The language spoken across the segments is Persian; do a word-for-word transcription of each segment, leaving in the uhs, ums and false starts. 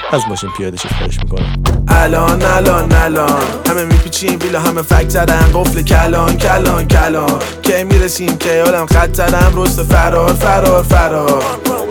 از ماشین پیاده شی خواهش میکنم. الان الان الان همه میپیچیم بیلا همه فکت زدن قفل کلان کلان کلان که میرسیم که حالم خط زدم رست فرار فرار فرار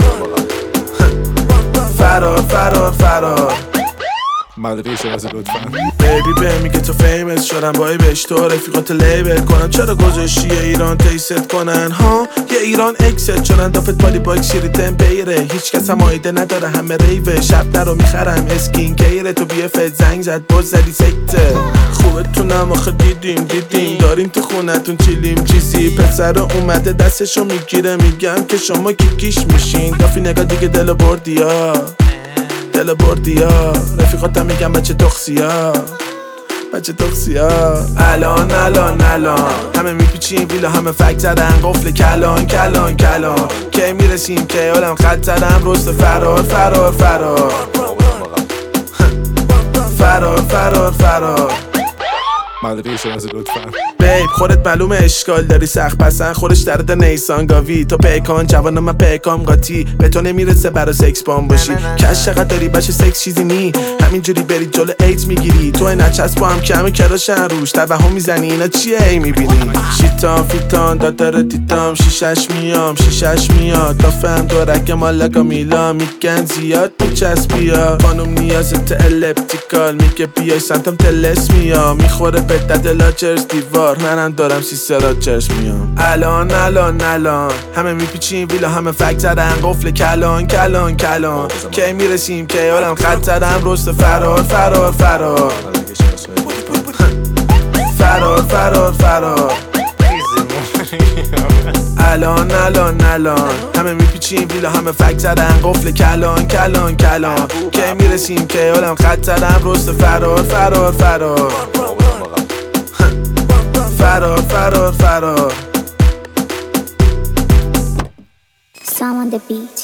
فرار فرار فرار مدرقه شناسی لطفا. بیبی به میگه تو فیمس شدم با ای بهش تو رفیقات لیبل کنم چرا گذاشتی ایران تیست کنن ها یه ایران اکست شدن دافت بالی با اکسیری تمپیره هیچ کس هم آیده نداره همه ریوه شب در رو میخرم اسکین کیره تو بیه فت زنگ زد باز زدی سکته خوبه تونم آخه دیدیم دیدیم داریم تو خونتون چیلیم چیزی پسر اومده دستشو میگیره میگم که شما کیکیش میشین دافی نگاه دیگه دل بردی ها دل بردی ها رفیقاتم میگم بچه تخصی ها بچه تخصی ها الان الان الان همه میپیچیم ویلا همه فکت زدن قفل کلان کلان کلان که میرسیم که حالم خط زدم رست فرار فرار فرار فرار فرار فرار مدرقه شناسی لطفا. بیب خودت معلومه اشکال داری سخت پسن خودش درد نیسان گاوی تو پیکان جوانم من پیکام قاطی به تو نمیرسه برا سکس بام باشی کش چقدر داری بشه سکس چیزی نی همینجوری بری جلو ایت میگیری تو نچسب با هم که همه کراشن روش توهم میزنی اینا چیه ای میبینی شیطان فیتان دادر تیتام شیشش میام شیشش میاد تا فهم دورک مالکا میلا میگن زیاد میچسبیا خانم نیازت الپتیکال میگه بیای سمتم تلس میام میخوره به دد لاچرز دیوار منم دارم سیسه راچرز میام الان الان الان همه میپیچیم ویلا همه فکت زدن قفل کلان کلان کلان که میرسیم که حالم خط زدم رست فرار فرار فرار فرار فرار فرار الان الان الان همه میپیچیم ویلا همه فکت زدن قفل کلان کلان کلان که میرسیم که حالم خط زدم رست فرار فرار فرار فرار فرار فرار Sam on the beat.